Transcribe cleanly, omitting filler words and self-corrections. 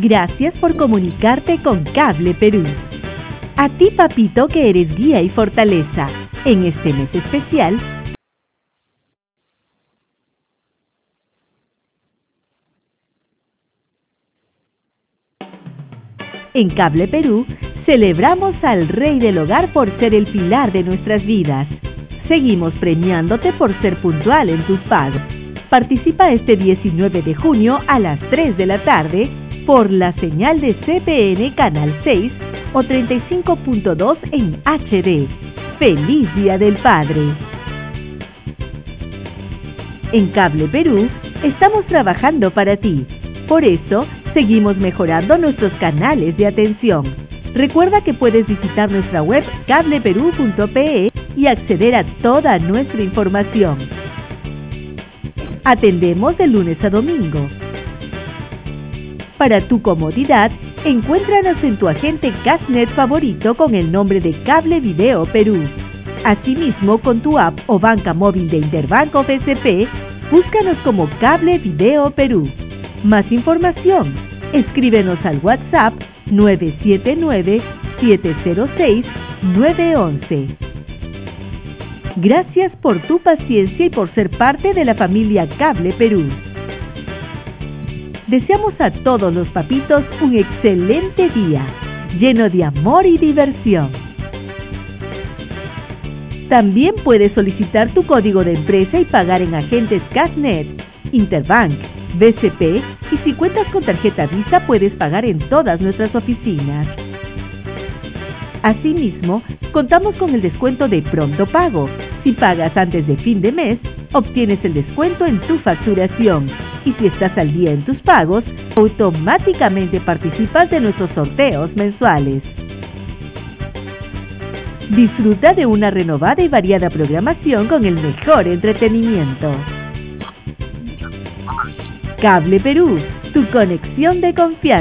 Gracias por comunicarte con Cable Perú. A ti, papito, que eres guía y fortaleza, en este mes especial, en Cable Perú, celebramos al Rey del Hogar por ser el pilar de nuestras vidas. Seguimos premiándote por ser puntual en tus pagos. Participa este 19 de junio a las 3 de la tarde por la señal de CPN Canal 6 o 35.2 en HD. ¡Feliz Día del Padre! En Cable Perú, estamos trabajando para ti. Por eso, seguimos mejorando nuestros canales de atención. Recuerda que puedes visitar nuestra web cableperú.pe y acceder a toda nuestra información. Atendemos de lunes a domingo. Para tu comodidad, encuéntranos en tu agente Cashnet favorito con el nombre de Cable Video Perú. Asimismo, con tu app o banca móvil de Interbanco FSP, búscanos como Cable Video Perú. Más información, escríbenos al WhatsApp 979-706-911. Gracias por tu paciencia y por ser parte de la familia Cable Perú. Deseamos a todos los papitos un excelente día, lleno de amor y diversión. También puedes solicitar tu código de empresa y pagar en agentes Cashnet, Interbank, BCP y si cuentas con tarjeta Visa puedes pagar en todas nuestras oficinas. Asimismo, contamos con el descuento de Pronto Pago. Si pagas antes de fin de mes, obtienes el descuento en tu facturación. Y si estás al día en tus pagos, automáticamente participas de nuestros sorteos mensuales. Disfruta de una renovada y variada programación con el mejor entretenimiento. Cable Perú, tu conexión de confianza.